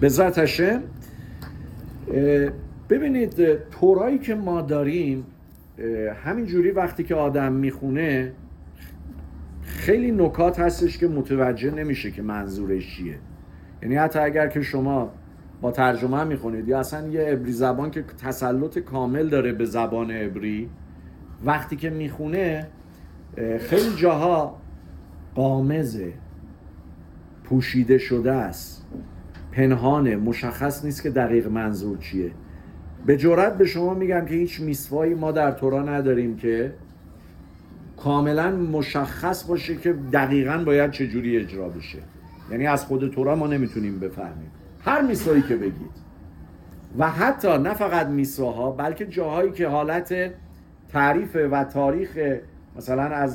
بذات هشم. ببینید تورایی که ما داریم همینجوری وقتی که آدم میخونه خیلی نکات هستش که متوجه نمیشه که منظورش چیه. یعنی حتی اگر که شما با ترجمه میخونید یا اصلا یه عبری زبان که تسلط کامل داره به زبان عبری، وقتی که میخونه خیلی جاها غامضه، پوشیده شده است، پنهانه، مشخص نیست که دقیق منظور چیه. به جرئت به شما میگم که هیچ میسوایی ما در تورا نداریم که کاملا مشخص باشه که دقیقاً باید چجوری اجرا بشه. یعنی از خود تورا ما نمیتونیم بفهمیم هر میسوایی که بگید. و حتی نه فقط میسواها بلکه جاهایی که حالت تعریف و تاریخ مثلا از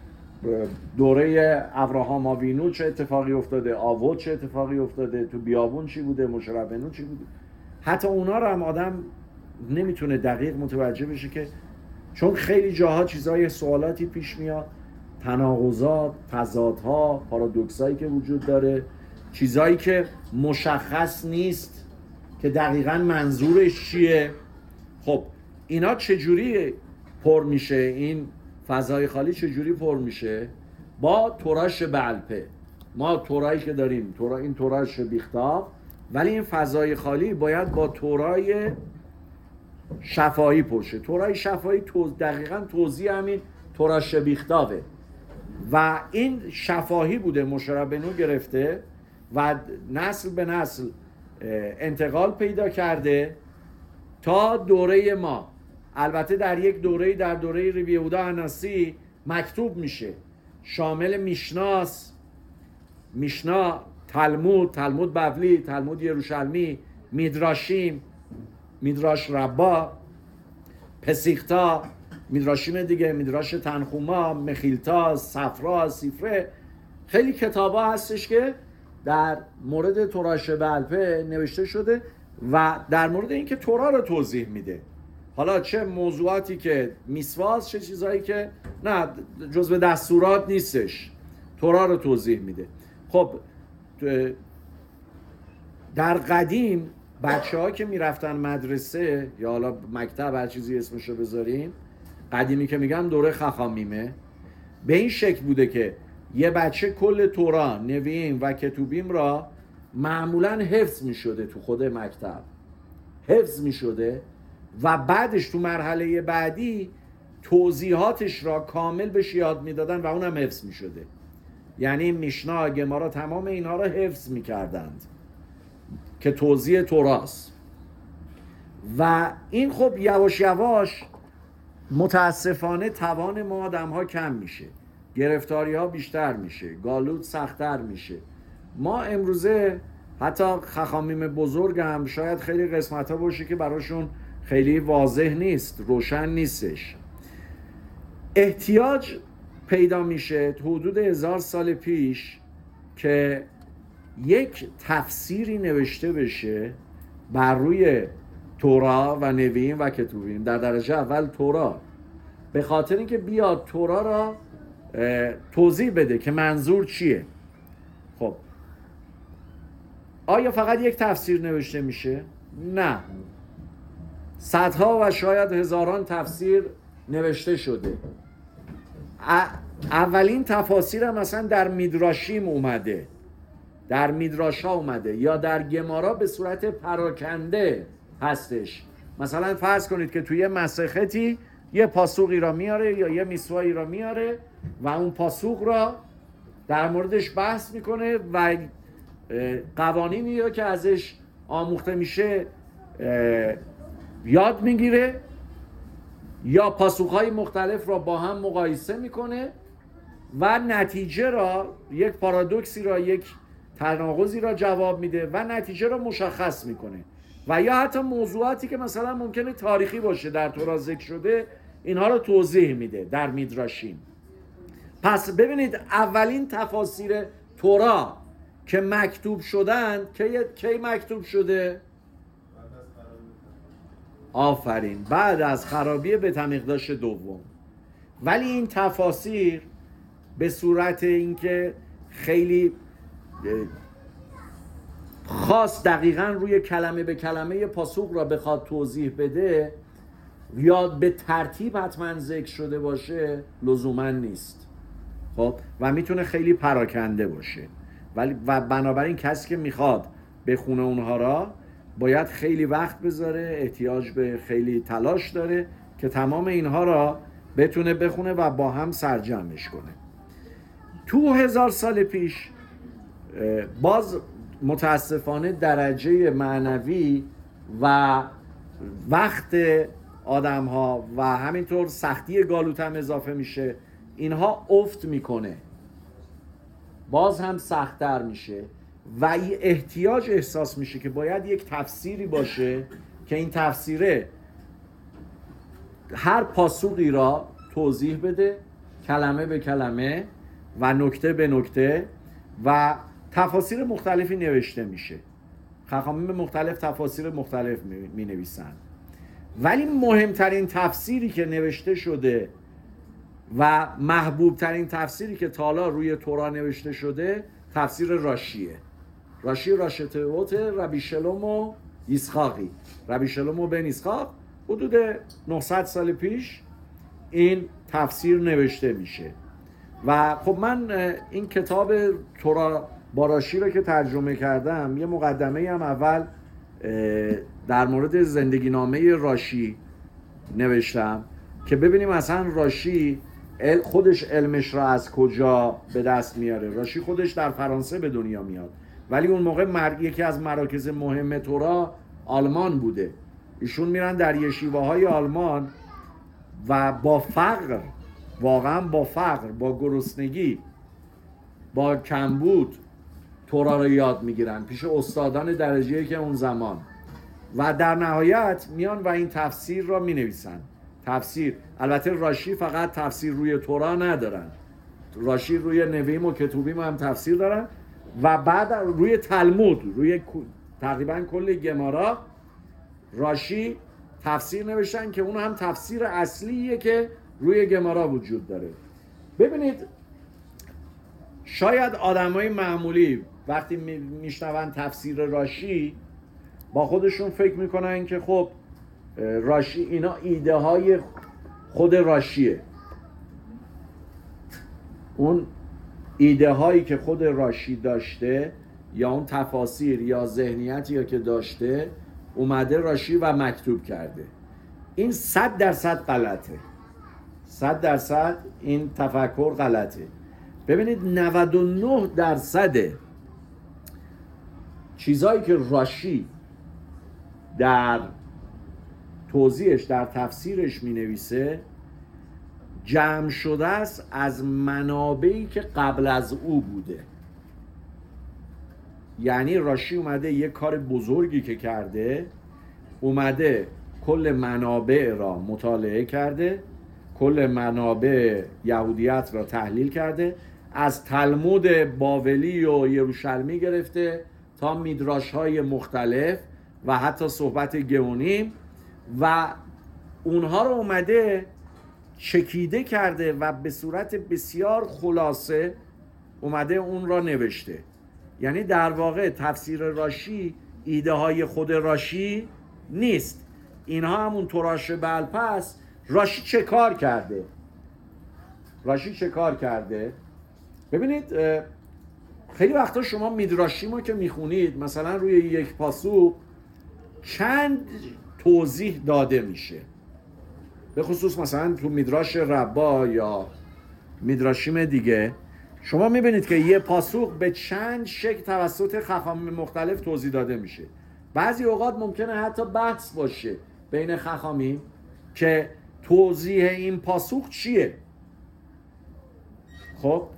دوره ابراهام آوینو چه اتفاقی افتاده، آوود چه اتفاقی افتاده، تو بیابون چی بوده، مشربنو چی بوده، حتی اونا رو هم آدم نمیتونه دقیق متوجه بشه که چون خیلی جاها چیزای سوالاتی پیش میاد، تناقضات، تضادها، پارادوکسایی که وجود داره، چیزایی که مشخص نیست که دقیقاً منظورش چیه. خب اینا چجوری پر میشه؟ این فضای خالی چجوری پر میشه؟ با توراش بلپه. ما تورایی که داریم این توراش بیختاب، ولی این فضای خالی باید با تورای شفاهی پرشه. تورای شفاهی دقیقاً توضیح همین توراش بیختابه و این شفاهی بوده، مشربنو گرفته و نسل به نسل انتقال پیدا کرده تا دوره ما. البته در یک دوره، در دوره ربی یهودا هناسی مکتوب میشه، شامل میشناس، میشنا، تلمود ببلی، تلمود یروشلمی، میدراشیم، میدراش ربا، پسیختا، میدراشیم دیگه، میدراش تنخوما، مخیلتا، صفرا، سیفره. خیلی کتابا هستش که در مورد توراش بلپه نوشته شده و در مورد اینکه تورا رو توضیح میده. حالا چه موضوعاتی که میسواست، چه چیزایی که نه جزو دستورات نیستش، تورا رو توضیح میده. خب در قدیم بچه‌ها که میرفتن مدرسه یا حالا مکتب، هر چیزی اسمشو بذاریم، قدیمی که میگم دوره خخامیمه، به این شکل بوده که یه بچه کل تورا، نوییم و کتوبیم را معمولاً حفظ میشده، تو خود مکتب حفظ میشده و بعدش تو مرحله بعدی توضیحاتش را کامل بهش یاد میدادن و اونم حفظ میشده. یعنی میشنا، گمارا، تمام اینها را حفظ میکردند که توضیح توراست. و این خب یواش یواش متاسفانه توان ما آدم ها کم میشه، گرفتاری ها بیشتر میشه، گالود سخت‌تر میشه. ما امروزه حتی خخامیم بزرگ هم شاید خیلی قسمت ها باشه که براشون خیلی واضح نیست، روشن نیستش. احتیاج پیدا میشه حدود 1000 سال پیش که یک تفسیری نوشته بشه بر روی تورا و نویین و کتوبین. در درجه اول تورا، به خاطر اینکه بیاد تورا را توضیح بده که منظور چیه. خب آیا فقط یک تفسیر نوشته میشه؟ نه، صدها و شاید هزاران تفسیر نوشته شده. اولین تفاسیر هم مثلا در میدراشیم اومده، در میدراشا اومده، یا در گمارا به صورت پراکنده هستش. مثلا فرض کنید که توی مسختی یه پاسوقی را میاره یا یه میسوایی را میاره و اون پاسوق را در موردش بحث میکنه و قوانینی را که ازش آموخته میشه یاد میگیره، یا پاسوقهای مختلف را با هم مقایسه میکنه و نتیجه را، یک پارادوکسی را، یک تناقضی را جواب میده و نتیجه را مشخص میکنه. و یا حتی موضوعاتی که مثلا ممکنه تاریخی باشه در تورا ذکر شده، اینها را توضیح میده در میدراشیم. پس ببینید اولین تفاسیر تورا که مکتوب شدن کی مکتوب شده؟ آفرین، بعد از خرابی بیت المقدس دوم. ولی این تفاسیر به صورت اینکه خیلی خاص دقیقاً روی کلمه به کلمه پاسوق را بخواد توضیح بده یا به ترتیب حتما ذکر شده باشه لزوما نیست. خب و میتونه خیلی پراکنده باشه، ولی و بنابراین کسی که میخواد بخونه اونها را باید خیلی وقت بذاره، احتیاج به خیلی تلاش داره که تمام اینها را بتونه بخونه و با هم سرجمعش کنه. تو 1000 سال پیش باز متاسفانه درجه معنوی و وقت آدم ها و همینطور سختی گالوت هم اضافه میشه، اینها افت میکنه، باز هم سخت‌تر میشه و این احتیاج احساس میشه که باید یک تفسیری باشه که این تفسیره هر پاسوقی را توضیح بده، کلمه به کلمه و نکته به نکته، و تفاسیر مختلفی نوشته میشه. خخامین مختلف تفاسیر مختلف می نویسن، ولی مهمترین تفسیری که نوشته شده و محبوب ترین تفسیری که تا حالا روی تورا نوشته شده تفسیر راشیه. راشی راشتهوت ربی شلومو یسحاقی، ربی شلومو بن یسحاق، حدود 900 سال پیش این تفسیر نوشته میشه. و خب من این کتاب تورا با راشی رو که ترجمه کردم، یه مقدمه هم اول در مورد زندگی نامه راشی نوشتم که ببینیم اصلا راشی خودش علمش را از کجا به دست میاره. راشی خودش در فرانسه به دنیا میاد، ولی اون موقع یکی از مراکز مهم تورا آلمان بوده. ایشون میرن در یشیوه های آلمان و با فقر، واقعا با فقر، با گرسنگی، با کمبود تورا رو یاد میگیرن پیش استادان درجه‌ای که اون زمان، و در نهایت میان و این تفسیر را مینویسن. تفسیر، البته راشی فقط تفسیر روی تورا ندارن، راشی روی نویم و کتوبیم هم تفسیر دارن و بعد روی تلمود، روی تقریبا کل گمارا راشی تفسیر نوشتن که اون هم تفسیر اصلیه که روی گمارا وجود داره. ببینید شاید آدمای معمولی وقتی میشنون تفسیر راشی با خودشون فکر میکنن که خب راشی اینا ایده های خود راشیه، اون ایده هایی که خود راشی داشته یا اون تفاسیر یا ذهنیتی که داشته اومده راشی و مکتوب کرده. این 100% غلطه، 100% این تفکر غلطه. ببینید 99% چیزایی که راشی در توضیحش، در تفسیرش می نویسه جمع شده است از منابعی که قبل از او بوده. یعنی راشی اومده یه کار بزرگی که کرده، اومده کل منابع را مطالعه کرده، کل منابع یهودیت را تحلیل کرده، از تلمود بابلی و یروشلمی گرفته تا میدراش های مختلف و حتی صحبت گئونیم، و اونها رو اومده چکیده کرده و به صورت بسیار خلاصه اومده اون را نوشته. یعنی در واقع تفسیر راشی ایده های خود راشی نیست، اینها همون توراش بلپس. راشی چه کار کرده؟ راشی چه کار کرده؟ ببینید خیلی وقتا شما میدراشیمو که میخونید مثلا روی یک پاسوق چند توضیح داده میشه، به خصوص مثلا تو میدراش ربا یا میدراشیم دیگه شما میبینید که یه پاسوق به چند شکل توسط خخامین مختلف توضیح داده میشه. بعضی اوقات ممکنه حتی بحث باشه بین خخامین که توضیح این پاسوق چیه. خب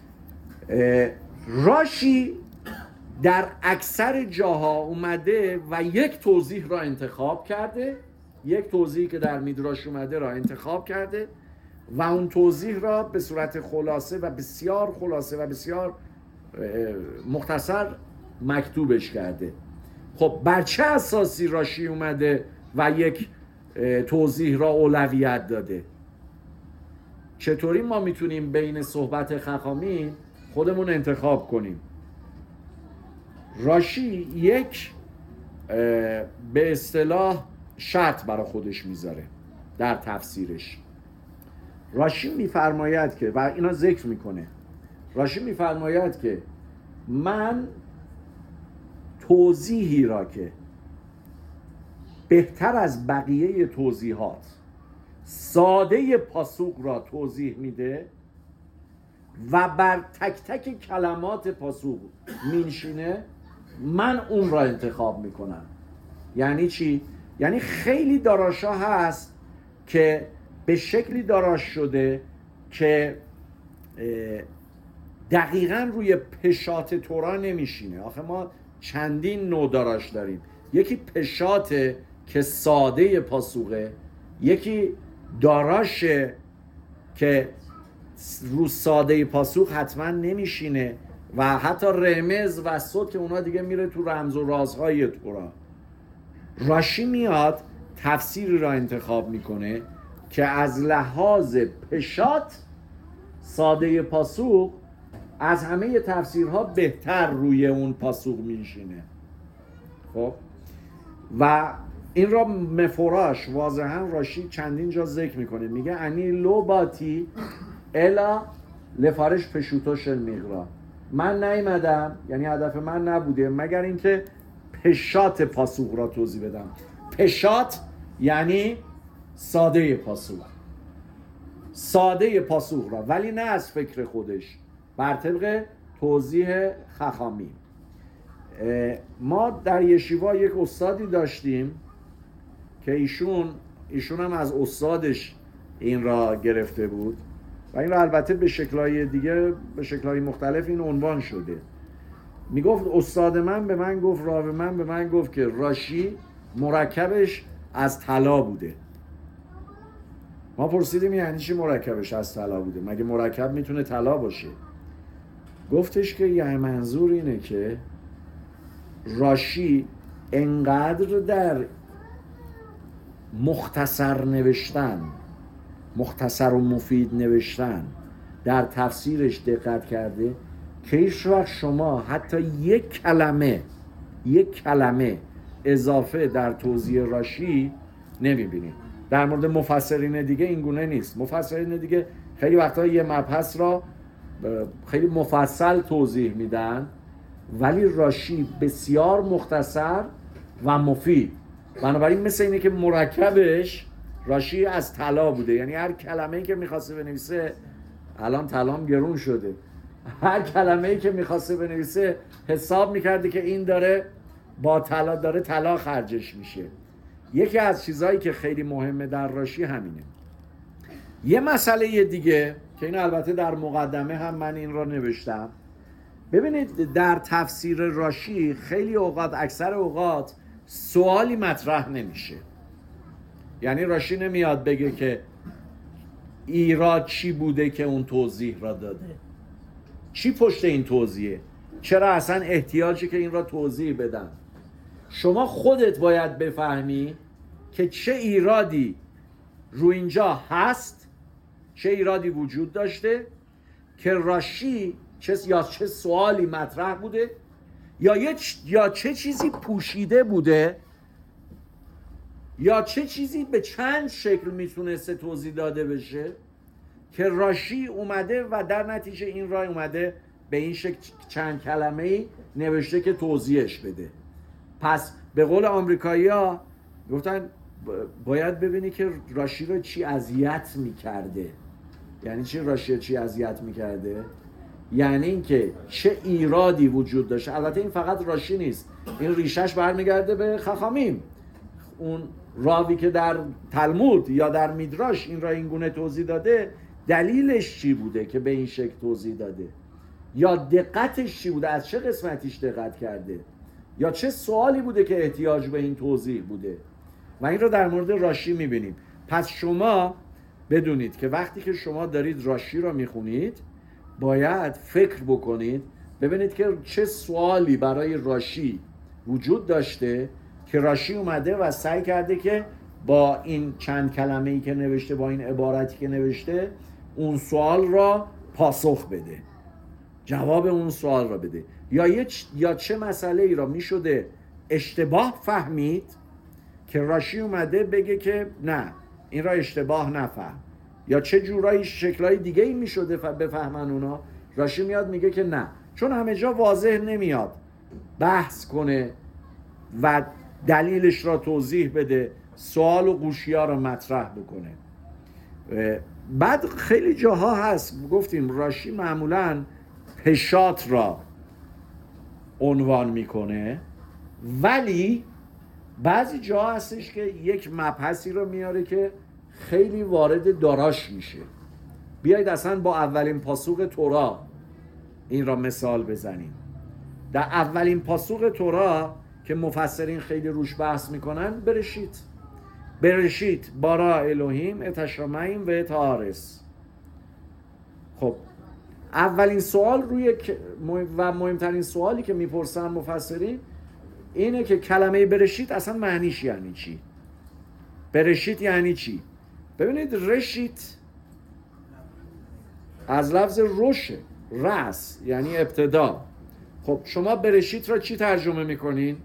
راشی در اکثر جاها اومده و یک توضیح را انتخاب کرده، یک توضیحی که در میدراش اومده را انتخاب کرده و اون توضیح را به صورت خلاصه و بسیار خلاصه و بسیار مختصر مکتوبش کرده. خب بر چه اساسی راشی اومده و یک توضیح را اولویت داده؟ چطوری ما میتونیم بین صحبت خخامین خودمون انتخاب کنیم؟ راشی یک به اصطلاح شرط برای خودش میذاره در تفسیرش. راشی میفرماید که، و اینا ذکر میکنه، راشی میفرماید که من توضیحی را که بهتر از بقیه توضیحات ساده پاسوق را توضیح میده و بر تک تک کلمات پاسوق مینشینه، من اون را انتخاب میکنم. یعنی چی؟ یعنی خیلی داراشا هست که به شکلی داراش شده که دقیقاً روی پشات تورا نمیشینه. آخه ما چندین نوع داراش داریم، یکی پشاته که ساده پاسوقه، یکی داراشه که رو ساده پاسوق حتما نمیشینه و حتی رمز و صوت که اونا دیگه میره تو رمز و رازهای تورا. راشی میاد تفسیری را انتخاب میکنه که از لحاظ پشات ساده پاسوق از همه تفسیرها بهتر روی اون پاسوق میشینه. خب و این را مفراش واضحا راشی چندین جا ذکر میکنه، میگه انی لو باتی الا لفارش پشوتوش المغرا، من نیومدم، یعنی هدف من نبوده مگر اینکه پشات پاسوق را توضیح بدم. پشات یعنی ساده پاسوق، ساده پاسوق را، ولی نه از فکر خودش، بر طبق توضیح خخامی. ما در یشیوا یک استادی داشتیم که ایشون هم از استادش این را گرفته بود و این را البته به شکل‌های دیگه، به شکل‌های مختلف این عنوان شده. میگفت استاد من به من گفت، راوی من به من گفت که راشی مرکبش از طلا بوده. ما پرسیدیم یعنی چی مرکبش از طلا بوده؟ مگه مرکب میتونه طلا باشه؟ گفتش که یعنی منظور اینه که راشی انقدر در مختصر نوشتن، مختصر و مفید نوشتن در تفسیرش دقت کرده که هیچ وقت شما حتی یک کلمه اضافه در توضیح راشی نمیبینید. در مورد مفسرین دیگه این گونه نیست. مفسرین دیگه خیلی وقتا یه مبحث را خیلی مفصل توضیح میدن، ولی راشی بسیار مختصر و مفید. بنابراین مثل اینه که مرکبش راشی از طلا بوده، یعنی هر کلمه‌ای که میخواسته بنویسه، الان طلام گرون شده، هر کلمه‌ای که میخواسته بنویسه حساب میکرده که این داره با طلا، داره طلا خرجش میشه. یکی از چیزهایی که خیلی مهمه در راشی همینه. یه مسئله دیگه که این البته در مقدمه هم من این را نوشتم، ببینید در تفسیر راشی خیلی اوقات، اکثر اوقات سوالی مطرح نمیشه. یعنی راشی نمیاد بگه که ایراد چی بوده که اون توضیح را داده، چی پشت این توضیحه، چرا اصلا احتیاجی که این را توضیح بدن. شما خودت باید بفهمی که چه ایرادی رو اینجا هست، چه ایرادی وجود داشته که راشی چه سوالی مطرح بوده یا چه چیزی پوشیده بوده، یا چه چیزی به چند شکل میتونسته توضیح داده بشه که راشی اومده و در نتیجه این راه اومده به این شکل چند کلمه‌ای نوشته که توضیحش بده. پس به قول آمریکایی‌ها گفتن باید ببینی که راشی رو چی اذیت میکرده. یعنی چی راشی چی اذیت میکرده؟ یعنی اینکه چه ایرادی وجود داشته. البته این فقط راشی نیست، این ریشش برمیگرده به خخامیم، اون راوی که در تلمود یا در میدراش این را این گونه توضیح داده، دلیلش چی بوده که به این شکل توضیح داده، یا دقتش چی بوده، از چه قسمتیش دقت کرده، یا چه سوالی بوده که احتیاج به این توضیح بوده. و این رو در مورد راشی میبینیم. پس شما بدونید که وقتی که شما دارید راشی را میخونید باید فکر بکنید ببینید که چه سوالی برای راشی وجود داشته که راشی اومده و سعی کرده که با این چند کلمه‌ای که نوشته، با این عبارتی که نوشته، اون سوال را پاسخ بده. جواب اون سوال را بده. یا چه مسئله ای را میشده اشتباه فهمید که راشی اومده بگه که نه این را اشتباه نفهم، یا چه جورایی شکلهای دیگه ای میشده بفهمن اونا. راشی میاد میگه که نه، چون همه جا واضح نمیاد بحث کنه و دلیلش را توضیح بده، سوال و قوشیا را مطرح بکنه. بعد خیلی جاها هست گفتیم راشی معمولاً پشات را عنوان میکنه، ولی بعضی جاها هستش که یک مبحثی رو میاره که خیلی وارد داراش میشه. بیایید اصلا با اولین پاسوق تورا این را مثال بزنیم. در اولین پاسوق تورا که مفسرین خیلی روش بحث میکنن، برشیت بارا الوهیم اتشامیم و اتارس. خب اولین سوال و مهمترین سوالی که میپرسن مفسرین اینه که کلمه برشیت اصلا معنیش یعنی چی؟ برشیت یعنی چی؟ ببینید رشیت از لفظ رشه، رأس یعنی ابتدا. خب شما برشیت را چی ترجمه میکنین؟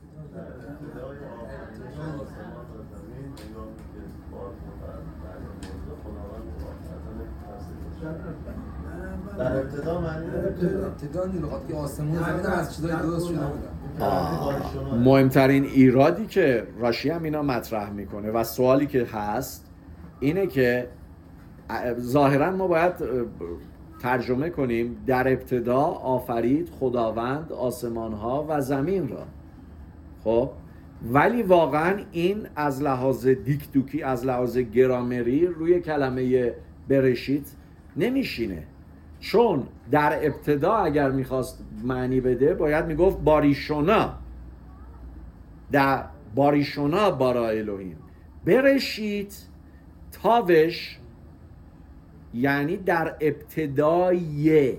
در ابتدا معنی ابتدا نیروهات که آسمون زمین از چیزای درست شده بودن. مهمترین ایرادی که راشی هم اینا مطرح میکنه و سوالی که هست اینه که ظاهرا ما باید ترجمه کنیم در ابتدا آفرید خداوند آسمانها و زمین را. خب ولی واقعا این از لحاظ دیکدوکی، از لحاظ گرامری روی کلمه برشیت نمیشینه، چون در ابتدا اگر میخواست معنی بده باید میگفت باریشونا، در باریشونا بارا الوهیم. برشیت تاوش یعنی در ابتدای،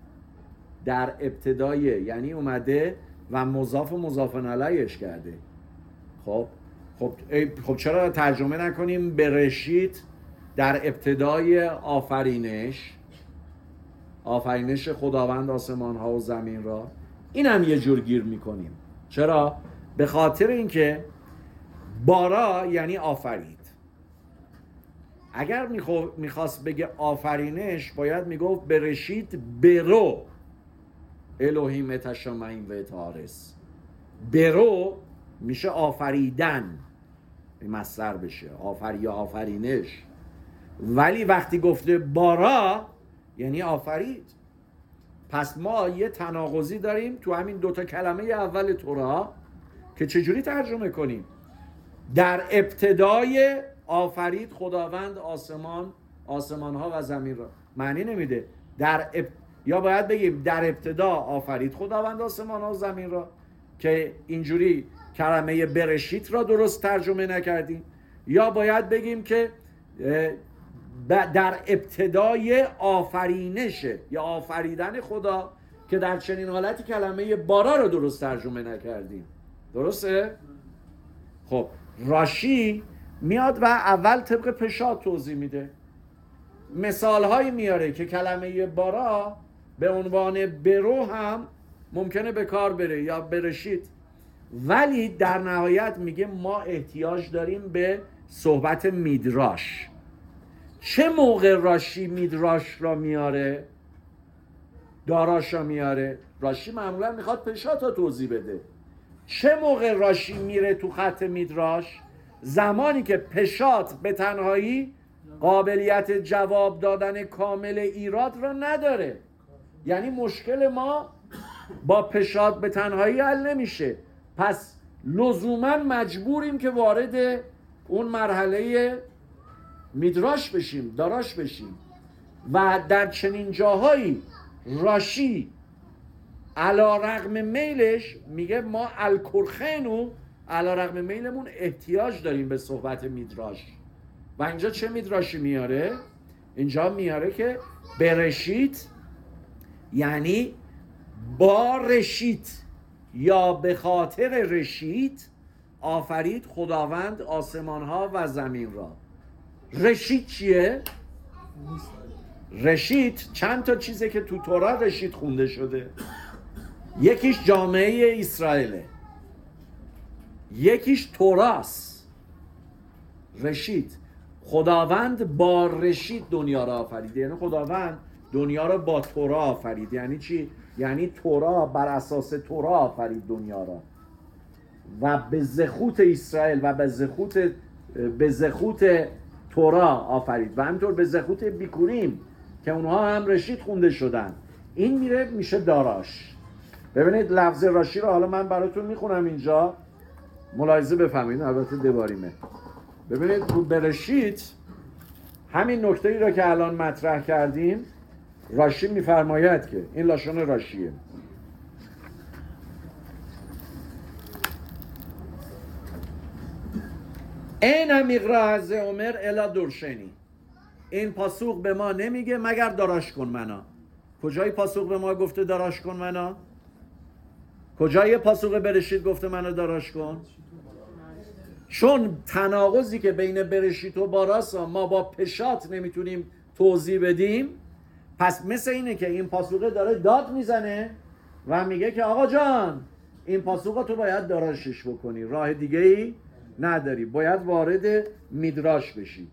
یعنی اومده و مضاف و مضاف الیهش کرده. خب چرا ترجمه نکنیم برشیت در ابتدای آفرینش خداوند آسمان ها و زمین را؟ این هم یه جور گیر میکنیم. چرا؟ به خاطر اینکه بارا یعنی آفرید. اگر میخواست بگه آفرینش باید میگفت برشید برو الوهیم اتشامیم و اتارس. برو میشه آفریدن، مصدر بشه یا آفرینش، ولی وقتی گفته بارا یعنی آفرید. پس ما یه تناقضی داریم تو همین دوتا کلمه اول تورا که چجوری ترجمه کنیم. در ابتدای آفرید خداوند آسمان ها و زمین را معنی نمیده. یا باید بگیم در ابتدا آفرید خداوند آسمان ها و زمین را که اینجوری کلمه برشیت را درست ترجمه نکردیم، یا باید بگیم که در ابتدای آفرینشه یا آفریدن خدا که در چنین حالتی کلمه بارا را درست ترجمه نکردیم. درسته؟ خب راشی میاد و اول طبق پشات توضیح میده، مثال هایی میاره که کلمه بارا به عنوان برو هم ممکنه به کار بره یا برشید، ولی در نهایت میگه ما احتیاج داریم به صحبت میدراش. چه موقع راشی میدراش را میاره؟ داراش را میاره؟ راشی معمولا میخواد پشات را توضیح بده. چه موقع راشی میره تو خط میدراش؟ زمانی که پشات به تنهایی قابلیت جواب دادن کامل ایراد را نداره. یعنی مشکل ما با پشات به تنهایی حل نمیشه، پس لزوما مجبوریم که وارد اون مرحله میدراش بشیم، داراش بشیم. و در چنین جاهایی راشی علا رغم میلش میگه ما الکرخنو، علا رغم میلمون احتیاج داریم به صحبت میدراش. و اینجا چه میدراشی میاره؟ اینجا میاره که برشیت یعنی با رشیت یا به خاطر رشیت آفرید خداوند آسمان ها و زمین را. رشید چیه؟ رشید چند تا چیزه که تو تورا رشید خونده شده. یکیش جامعه اسرائیله، یکیش توراست. رشید خداوند با رشید دنیا را آفرید، یعنی خداوند دنیا را با تورا آفرید. یعنی چی؟ یعنی تورا بر اساس تورا آفرید دنیا را و به زخوت اسرائیل و به زخوت تورا آفرید و همینطور به زخوت بیکوریم که اونها هم رشید خونده شدن. این میشه داراش. ببینید لفظ راشی رو حالا من براتون میخونم اینجا، ملاحظه بفهمید، البته دواریمه. ببینید رو برشید همین نکته‌ای را که الان مطرح کردیم راشی میفرماید که این لاشون راشیه. این امیقرا از عمر الا درشنی، این پاسوق به ما نمیگه مگر داراش کن منا. کجای پاسوق به ما گفته داراش کن منا؟ کجای پاسوق برشید گفته منو داراش کن؟ چون تناقضی که بین برشید و باراسا ما با پشات نمیتونیم توضیح بدیم، پس مثل اینه که این پاسوقه داره داد میزنه و میگه که آقا جان این پاسوقه تو باید داراشش بکنی، راه دیگه ای نداری، باید وارد میدراش بشی.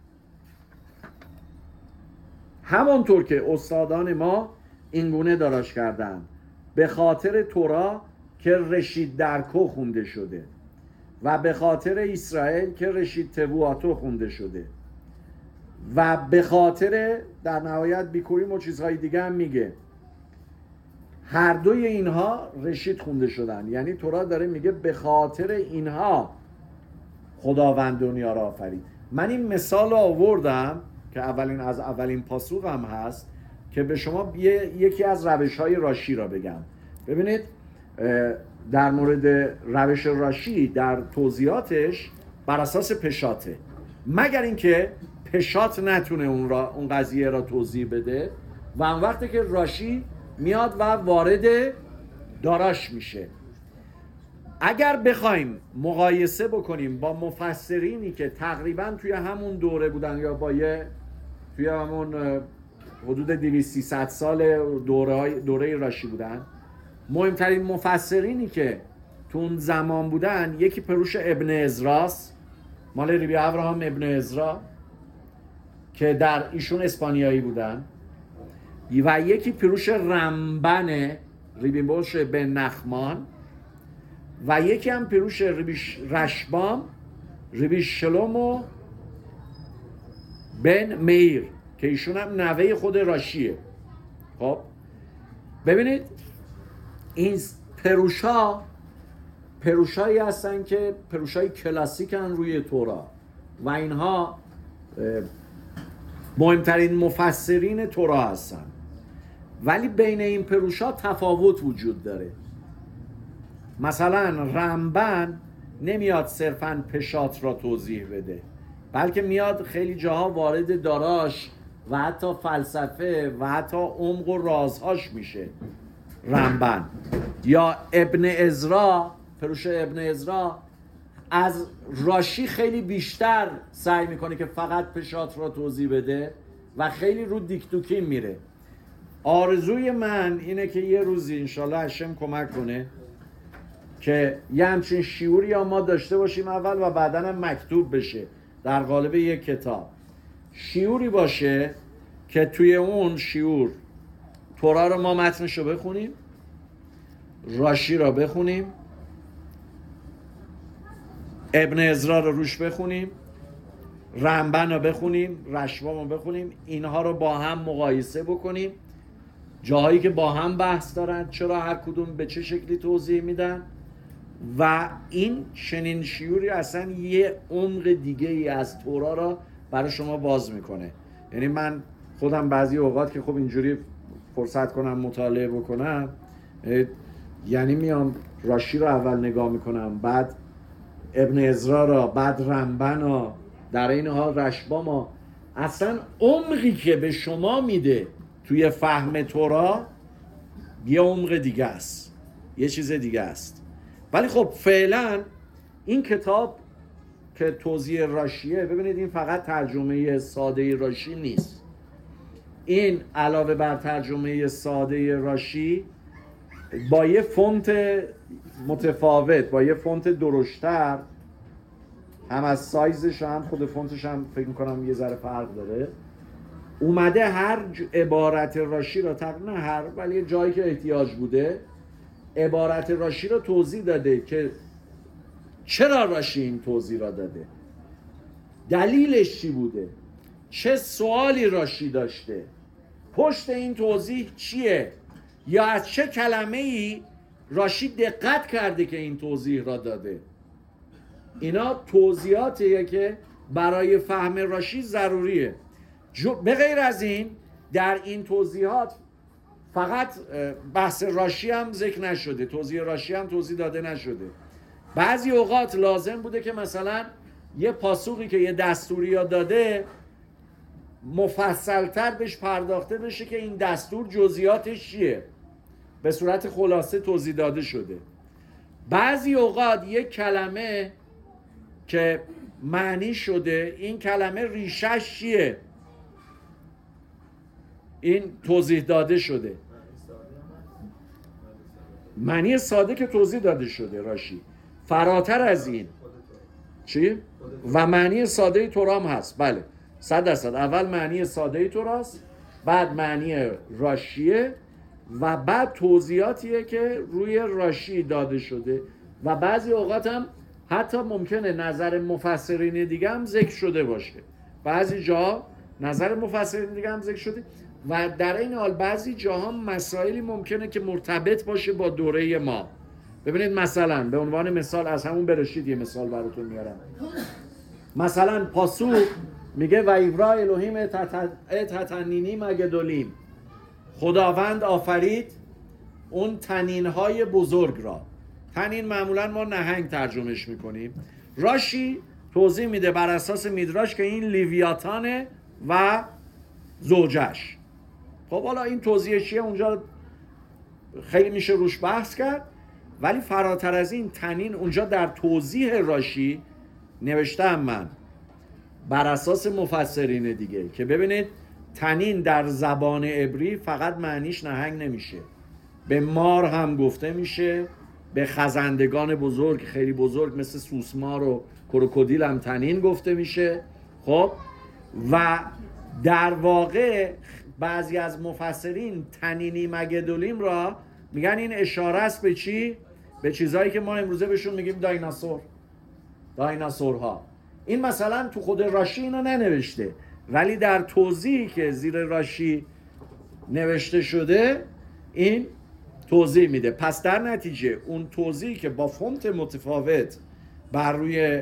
همانطور که استادان ما اینگونه داراش کردن به خاطر تورا که رشید درکو خونده شده و به خاطر اسرائیل که رشید تبواتو خونده شده و به خاطر در نهایت بیکوریم و چیزهای دیگه هم میگه. هر دوی اینها رشید خونده شدن، یعنی تورا داره میگه به خاطر اینها خداوند دنیا را آفرید. من این مثال رو آوردم که اولین پاسوق هم هست که به شما یکی از روش‌های راشی را بگم. ببینید در مورد روش راشی در توضیحاتش بر اساس پشاته، مگر اینکه پشات نتونه اون قضیه را توضیح بده و اون وقتی که راشی میاد و وارد داراش میشه. اگر بخوایم مقایسه بکنیم با مفسرینی که تقریبا توی همون دوره بودن یا توی همون حدود 200-300 سال دوره راشی بودن، مهمترین مفسرینی که تو اون زمان بودن یکی پروش ابن ازراست، مال ریبی ابراهام ابن ازرا که در ایشون اسپانیایی بودن، و یکی پروش رمبن ریبی بوش بن نخمان و یکی هم پروش ریبی رشبام ریبی شلومو بن میر که ایشون هم نوه خود راشیه. خب ببینید این پروشایی هستن که پروشای کلاسیکن روی تورا و اینها مهمترین مفسرین تورا هستن، ولی بین این پروشا تفاوت وجود داره. مثلا رمبن نمیاد صرفاً پشات را توضیح بده، بلکه میاد خیلی جاها وارد داراش و حتی فلسفه و حتی عمق و رازهاش میشه رمبن. یا ابن ازرا، پروش ابن ازرا از راشی خیلی بیشتر سعی میکنه که فقط پشات را توضیح بده و خیلی رو دیکتوکین میره. آرزوی من اینه که یه روزی انشالله هشم کمک کنه که یه همچین شعوری یا ما داشته باشیم اول و بعداً هم مکتوب بشه در قالب یک کتاب. شعوری باشه که توی اون شعور تورا رو ما متنشو بخونیم، راشی را بخونیم، ابن ازرا رو روش بخونیم، رمبن رو بخونیم، رشوام رو بخونیم، اینها رو با هم مقایسه بکنیم، جاهایی که با هم بحث دارن چرا هر کدوم به چه شکلی توضیح میدن، و این چنین شیوری اصلا یه عمق دیگه ای از تورا را برای شما باز میکنه. یعنی من خودم بعضی اوقات که خب اینجوری فرصت کنم مطالعه بکنم، یعنی میام راشی رو اول نگاه میکنم، بعد ابن ازرا را، بعد رمبن را، در این حال رشبام را. اصلا عمقی که به شما میده توی فهم تورا یه عمق دیگه است، یه چیز دیگه است. ولی خب فعلا این کتاب که توضیح راشیه، ببینید این فقط ترجمه ساده راشی نیست. این علاوه بر ترجمه ساده راشی با یه فونت متفاوت، با یه فونت درشتر، هم از سایزش هم خود فونتش هم فکر میکنم یه ذره فرق داره، اومده هر عبارت راشی را تقریبا هر ولی یه جایی که احتیاج بوده عبارت راشی را توضیح داده که چرا راشی این توضیح را داده، دلیلش چی بوده، چه سوالی راشی داشته، پشت این توضیح چیه، یا از چه کلمه ای راشی دقت کرده که این توضیح را داده. اینا توضیحاتیه که برای فهم راشی ضروریه. به غیر از این در این توضیحات فقط بحث راشی هم ذکر نشده، توضیح راشی هم توضیح داده نشده. بعضی اوقات لازم بوده که مثلا یه پاسخی که یه دستوری ها داده مفصلتر بهش پرداخته بشه که این دستور جزئیاتش چیه، به صورت خلاصه توضیح داده شده. بعضی اوقات یک کلمه که معنی شده این کلمه ریشش چیه این توضیح داده شده، معنی ساده که توضیح داده شده راشی. فراتر از این چی؟ و معنی ساده تورا هم هست. بله 100%. اول معنی ساده توراست، بعد معنی راشیه و بعد توضیحاتیه که روی راشی داده شده و بعضی اوقات هم حتی ممکنه نظر مفسرین دیگه هم ذکر شده باشه. بعضی جا نظر مفسرین دیگه هم ذکر شده و در این حال بعضی جاها مسائلی ممکنه که مرتبط باشه با دوره ما. ببینید مثلا به عنوان مثال از همون برشید یه مثال براتون میارم. مثلا پاسوق میگه و ایبرا الوهیم تتنینیم اگدولیم، خداوند آفرید اون تنینهای بزرگ را. تنین معمولا ما نهنگ ترجمهش میکنیم. راشی توضیح میده بر اساس میدراش که این لیویاتانه و زوجش. خب حالا این توضیح چیه اونجا خیلی میشه روش بحث کرد، ولی فراتر از این تنین اونجا در توضیح راشی نوشتم من بر اساس مفسرین دیگه که ببینید تنین در زبان عبری فقط معنیش نهنگ نمیشه، به مار هم گفته میشه، به خزندگان بزرگ خیلی بزرگ مثل سوسمار و کروکودیل هم تنین گفته میشه. خب و در واقع بعضی از مفسرین تنینی مگدولیم را میگن این اشاره است به چی؟ به چیزایی که ما امروزه بهشون میگیم دایناسورها. این مثلا تو خود راشی اینو ننوشته، ولی در توضیحی که زیر راشی نوشته شده این توضیح میده. پس در نتیجه اون توضیحی که با فونت متفاوت بر روی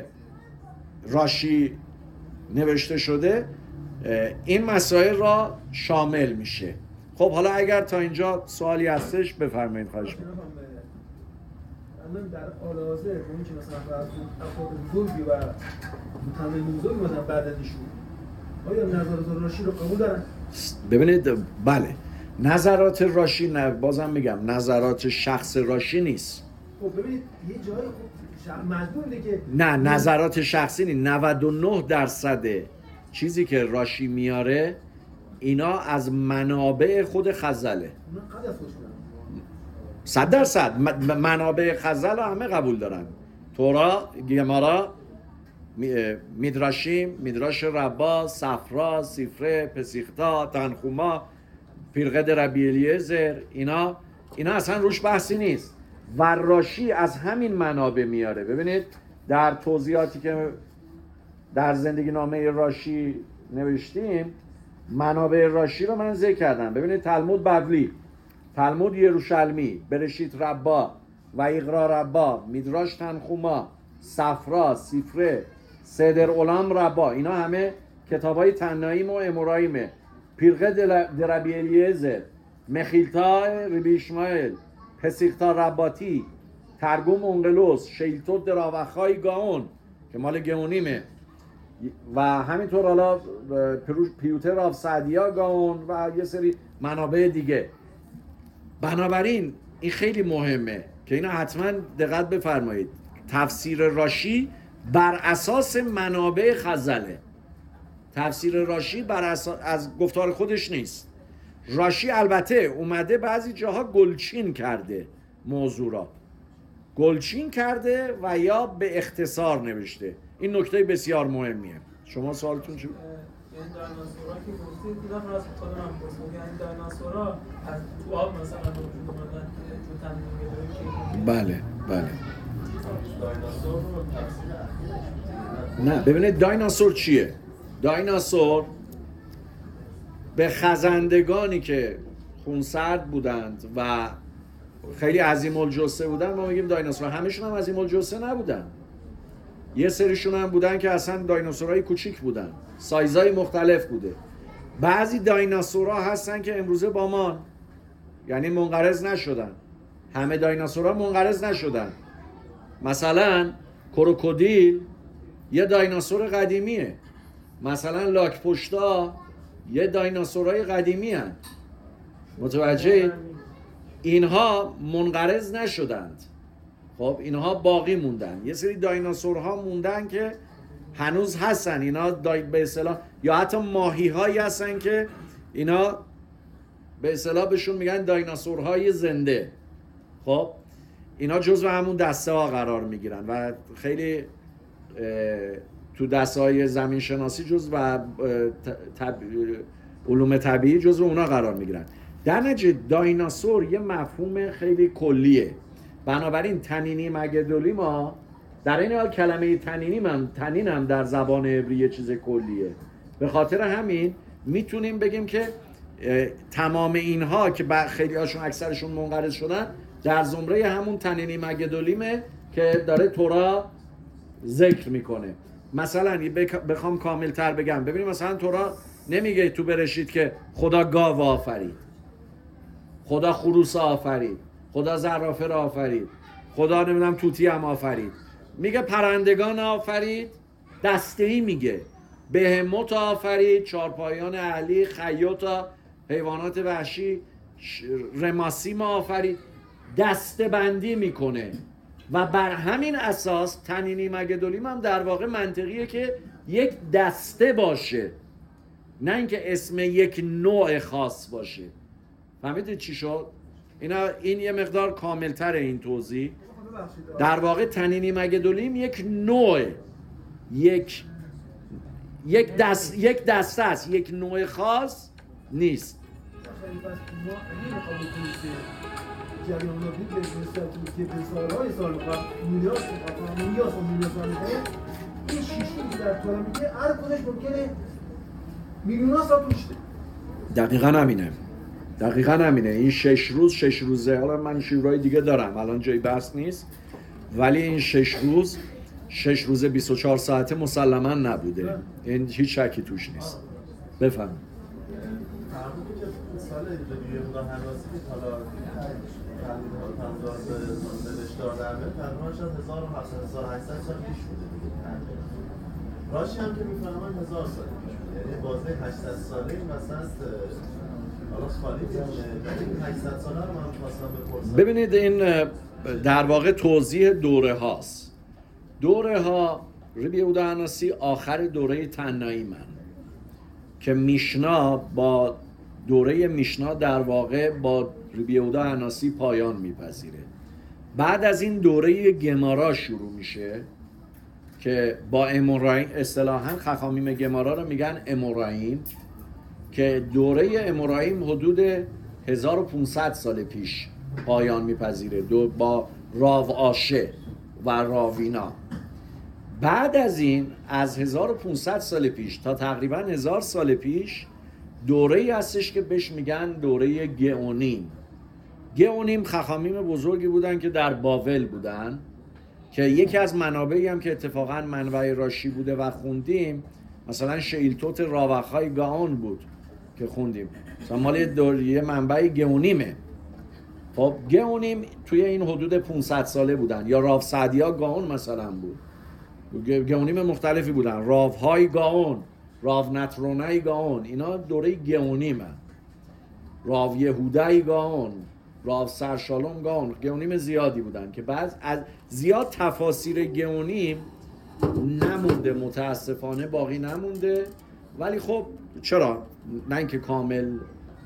راشی نوشته شده این مسائل را شامل میشه. خب حالا اگر تا اینجا سوالی هستش بفرمایید. خواهش میکنم. الان در حال حاضر اون که مثلا افراد بزرگی و متمدن بزرگی مثلا بعد ازشون آیا نظرات راشی رو قبول دارن؟ ببینید بله نظرات راشی نه، بازم میگم نظرات شخص راشی نیست. خب ببینید یه جایی خب مجبوره که نه نظرات شخصی نیست. 99% چیزی که راشی میاره اینا از منابع خود خزله. اونا قد از 100% منابع خزل رو همه قبول دارن. تورا، گمارا، میدراشیم، میدراش ربا، صفرا، سفره، پسیختا، تنخوما، پیرقد ربی الیعزر، اینا اصلا روش بحثی نیست و راشی از همین منابع میاره. ببینید در توضیحاتی که در زندگی نامه راشی نوشتیم منابع راشی رو من ذکر کردم. ببینید تلمود ببلی، تلمود یروشلمی، برشیت ربا و اقرا ربا، میدراش تنخوما، صفرا، سفره، صدر علام ربا، اینا همه کتابای تنایم و امورایمه. پیرقه دربی الیعزر، مخیلتا ربی اشمایل، پسیختا رباتی، ترگم اونقلوس، شیلتو دراوخای گاون که مال گمونیمه و همینطور حالا پیوتر آف سعدیا گاون و یه سری منابع دیگه. بنابراین این خیلی مهمه که اینا حتما دقت بفرمایید. تفسیر راشی بر اساس منابع خزله، تفسیر راشی بر اساس از گفتار خودش نیست. راشی البته اومده بعضی جاها گلچین کرده موضوع را، گلچین کرده و یا به اختصار نوشته. این نکته بسیار مهمیه. شما سوالتون چی بود؟ این دایناسورا که گفتید دیدم راست خودم هم پرسیدم، یعنی دایناسورا از تو آب مثلا وجود اومدن که تو تنین بله بله. نه ببینید دایناسور چیه؟ دایناسور به خزندگانی که خونسرد بودند و خیلی عظیم الجثه بودن ما میگیم دایناسور. همشون هم عظیم الجثه نبودن، یه سریشون هم بودن که اصلا دایناسورهای کوچیک بودن، سایزهای مختلف بوده. بعضی دایناسورها هستن که امروزه با ما، یعنی منقرض نشدن. همه دایناسورها منقرض نشدن. مثلا کروکودیل یه دایناسور قدیمیه، مثلا لاک‌پشتا یه دایناسورهای قدیمی هن. متوجه؟ اینها منقرض نشدند. خب اینها باقی موندن. یه سری دایناسورها موندن که هنوز هستن، اینا به اصطلاح، یا حتی ماهی هایی هستن که اینا به اصطلاح بهشون میگن دایناسورهای زنده. خب اینا جزو همون دسته ها قرار میگیرن و خیلی تو دسته های زمین شناسی جزو و علوم طبیعی جزو اونا قرار میگیرن. در نتیجه دایناسور یه مفهوم خیلی کلیه. بنابراین تنینی مگدولی ما در این حال کلمه تنین هم در زبان عبری یه چیز کلیه. به خاطر همین میتونیم بگیم که تمام اینها که خیلی هاشون اکثرشون منقرض شدن در زمره همون تنینی مگدولیمه که داره تورا ذکر میکنه. مثلا بخوام کامل تر بگم، ببینید مثلا تورا نمیگه تو برشید که خدا گاو آفرید، خدا خروس آفرید، خدا زرافه را آفرید، خدا نمیدونم توتی هم آفرید. میگه پرندگان آفرید، دسته‌ای میگه بهموت آفرید، چارپایان اهلی، خیاط، حیوانات وحشی، رماسیم آفرید، دسته بندی میکنه. و بر همین اساس تنینی مگدولیم هم در واقع منطقیه که یک دسته باشه، نه اینکه اسم یک نوع خاص باشه. فهمیدید چی شد؟ این یه مقدار کاملتره این توضیح. در واقع تنینی مگدولیم یک نوع، یک دسته است، یک نوع خاص نیست. این شیشون که در طول میگه هر کدش ممکنه میلیون ها سال پیش. دقیقاً همینه. این 6 روزه. حالا من شیورای دیگه دارم، الان جای بحث نیست، ولی این 6 روز 24 ساعته مسلماً نبوده. این هیچ شکی توش نیست. بفهم. سال دیگه بودا هنوزی که حالا تمدار به نوشتار در میاد تقریبا شاید 1700-1800 سال پیش بوده دیگه. راشی هم که میفهمن 1000 سال پیش بوده، یعنی بازه 800 ساله این وسط حالا خالی میمونه. این 800 ساله رو من خواستم بپرسم. ببینید این در واقع توضیح دوره هاست. دوره ها ربی یهودا هناسی آخر دوره تنایی من که میشنا با دوره میشنا در واقع با ربی یهودا هناسی پایان میپذیره. بعد از این دوره گمارا شروع میشه که با امورایم، اصطلاحاً خفامیم گمارا رو میگن امورایم، که دوره امورایم حدود 1500 سال پیش پایان میپذیره با راو آشه و راوینا. بعد از این از 1500 سال پیش تا تقریبا 1000 سال پیش دوره‌ای هستش که بهش میگن دوره گئونیم خخامیم بزرگی بودن که در باول بودن، که یکی از منابعی هم که اتفاقا منبع راشی بوده و خوندیم مثلا شیلتوت راوخای گاون بود که خوندیم، مثلا مال دوره منبع گئونیمه. خب گئونیم توی این حدود 500 ساله بودن، یا راو سعدیا گاون مثلا بود. گئونیم مختلفی بودن، راوهای گاون، راو نترونای گاون، اینا دوره گئونیمه. راو یهودای گاون، راو سرشالوم گاون، گئونیم زیادی بودن که بعد از زیاد تفاسیر گئونیم نمونده، متاسفانه باقی نمونده. ولی خب چرا؟ نه اینکه کامل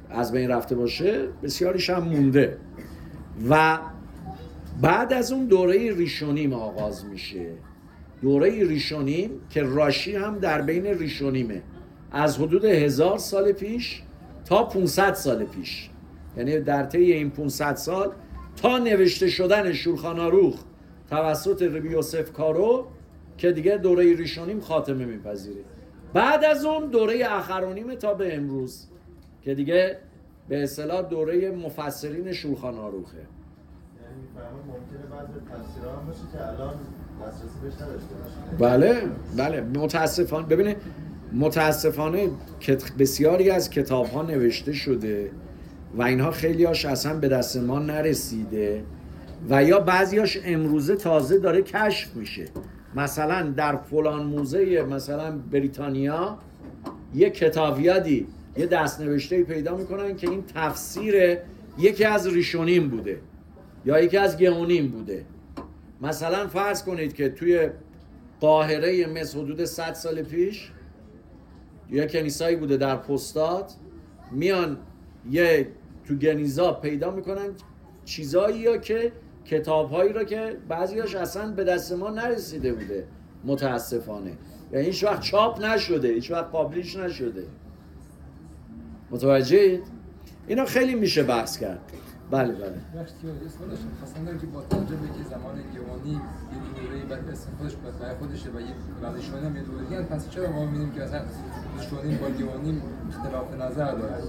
از بین رفته باشه، بسیاریش هم مونده. و بعد از اون دوره ریشونیم آغاز میشه. دوره ریشونیم که راشی هم در بین ریشونیمه، از حدود 1000 سال پیش تا 500 سال پیش، یعنی در طی این 500 سال تا نوشته شدن شولخان آروخ توسط ربی یوسف کارو که دیگه دوره ریشونیم خاتمه میپذیره. بعد از اون دوره اخرونیم تا به امروز که دیگه به اصطلاح دوره مفسرین شولخان آروخه. یعنی میفهمم ممکنه بعضی تفسیرها هم باشه که الان دسترسی بهش نداشته باشه. بله متاسفانه، ببینید متاسفانه بسیاری از کتاب ها نوشته شده و اینها خیلی هاش اصلا به دست ما نرسیده و یا بعضی هاش امروزه تازه داره کشف میشه. مثلا در فلان موزه مثلا بریتانیا یه کتابیادی یه دستنوشته پیدا میکنن که این تفسیر یکی از ریشونیم بوده یا یکی از گئونیم بوده. مثلا فرض کنید که توی قاهره مصر حدود 100 سال پیش یه کنیسایی بوده در پستات، میان یه تو گنیزا پیدا میکنن چیزایی یا که کتابهایی را که بعضیاش اصلا به دست ما نرسیده بوده متاسفانه، یعنی هیچ وقت چاپ نشده، هیچ وقت پابلیش نشده. متوجهید؟ اینا خیلی میشه بحث کرد. بله خواستم دارم که با توجه به که زمان گیوانی یه دوره بعد اسم خودش برای خودشه و یه ردشوانی هم یه دوره دیگه، پس چرا ما می‌بینیم که مثلا ردشوانی با گیوانی اختلاف نظر داره؟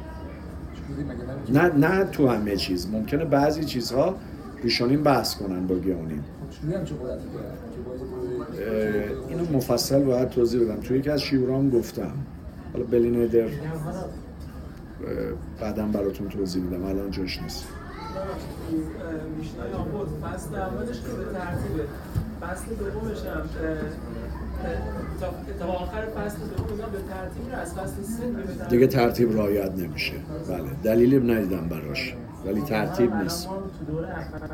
نه تو همه چیز ممکنه بعضی چیزها ریشونیم بحث کنن با گیوانیم. اینو مفصل باید توضیح بدم. توی یکی از شیورام گفتم، حالا بلینیدر بعدم براتون توضیح بدم، الان جاش نیست. میشنای آخوز فصل اولش که به ترتیبه، فصل دومش هم تا آخر فصل دوم به ترتیب از فصل 3 دیگه ترتیب رعایت نمیشه. بله دلیلی ندیدم براش، ولی ترتیب نیست.